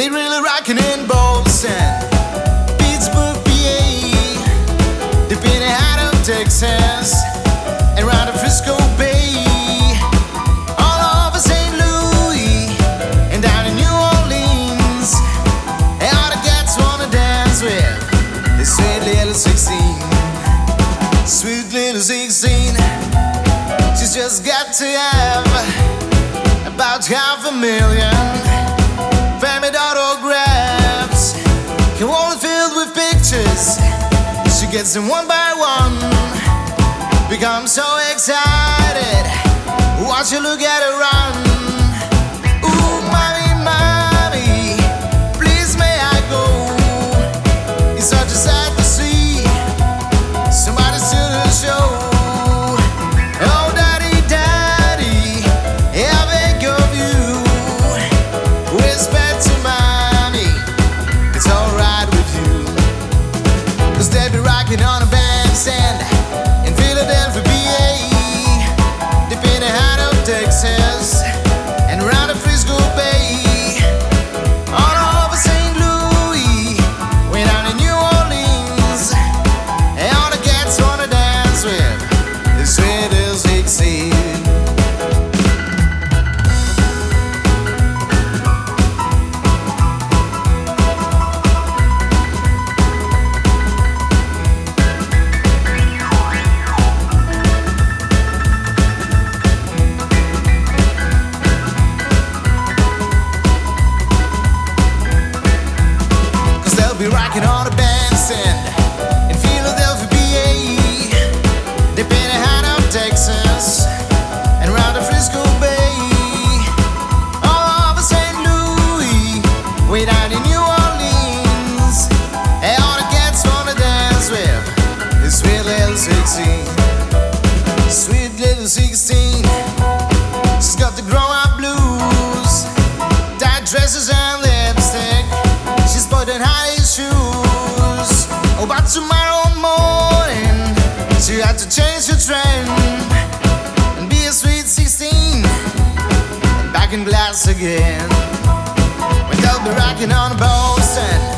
They really rockin' in Boston, Pittsburgh, PA. They've been out of Texas and round the Frisco Bay, all over St. Louis and down in New Orleans. And all the cats wanna dance with this sweet little 16. Sweet little 16. She's just got to have about 500,000 family autographs, can wallet filled with pictures. She gets them one by one, becomes so excited. Watch her look at her run. Ooh, mommy, mommy, please may I go? It's such a sight to see somebody steal the show. Oh, daddy, daddy, I beg of you, whisper to mommy, it's alright with you. 'Cause they'll be rocking on a bandstand in Philadelphia, PA. They've been out of Texas and around the Frisco Bay, all over St. Louis, way down in New Orleans. And all the cats wanna dance with the sweet little 16. Be rocking on a bandstand in Philadelphia, PA. They've been out of Texas and around the Frisco Bay, all over St. Louis, way down in New Orleans. And all the cats wanna dance with this sweet little 16. Sweet little 16. She's got the grown-up blues, tight dresses and lipstick. She's putting high shoes. Oh, but tomorrow morning she had to change her trend and be a sweet 16 and back in glass again. When they'll be rocking on Boston,